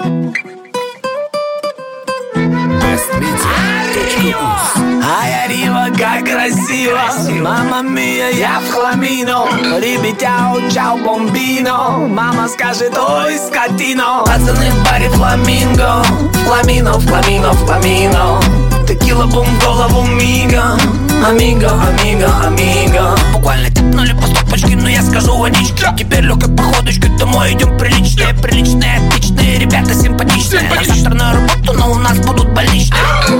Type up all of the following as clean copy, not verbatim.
Ай, Арива, как красиво, мама мия, я в хламино. Ребятя, чао, бомбино. Мама скажет, ой, скотино. Пацаны в баре фламинго. Фламино, фламино, фламино. Текила, бум, голову мига. Амиго, амиго, амиго. Буквально тяпнули по стопочке, но я скажу водички. Теперь легкой походочкой домой идем приличные. Приличные, отличные, ребята симпатичные. На завтра на работу, но у нас будут больничные.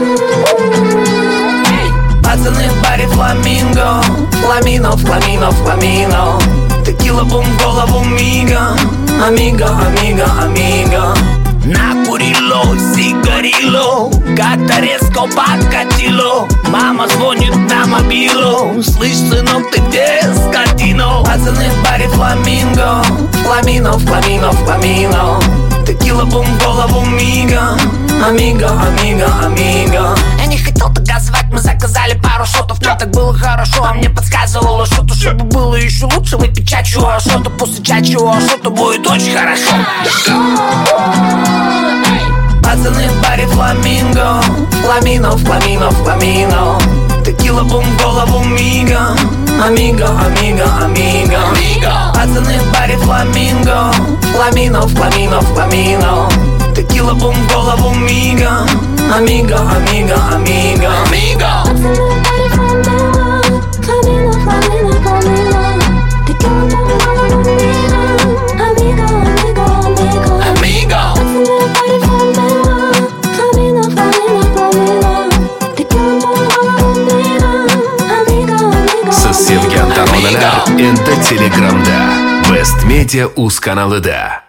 Пацаны в баре фламинго. Фламино, фламино, фламино. Текила, бум, голову мига. Амиго, амиго, амиго. Накурило, сигарило, как-то резко подкатило. Мама звонит на мобилу. Слышь, сынок, ты где, скотино? Пацаны в баре фламинго. Фламино, фламино, фламино. Текила, бум, голову мига. Амиго, амиго, амиго. Я не хотел тогда звать, мы заказали пару шотов. Нам так было хорошо, а мне подсказывало что-то. Чтобы было еще лучше, выпить чачу ашоту. После чачу ашоту будет очень хорошо. Пацаны в баре фламинго. Фламино, фламино, фламино. Текила, бум, голову мига. Амиго, амиго, амиго. Пацаны в баре фламинго. Фламино, фламино, фламино. Текила, бум, голову мига. Амиго, амиго, амиго. Siz sevgan taronalar endi Telegramda Best Media uz kanalida.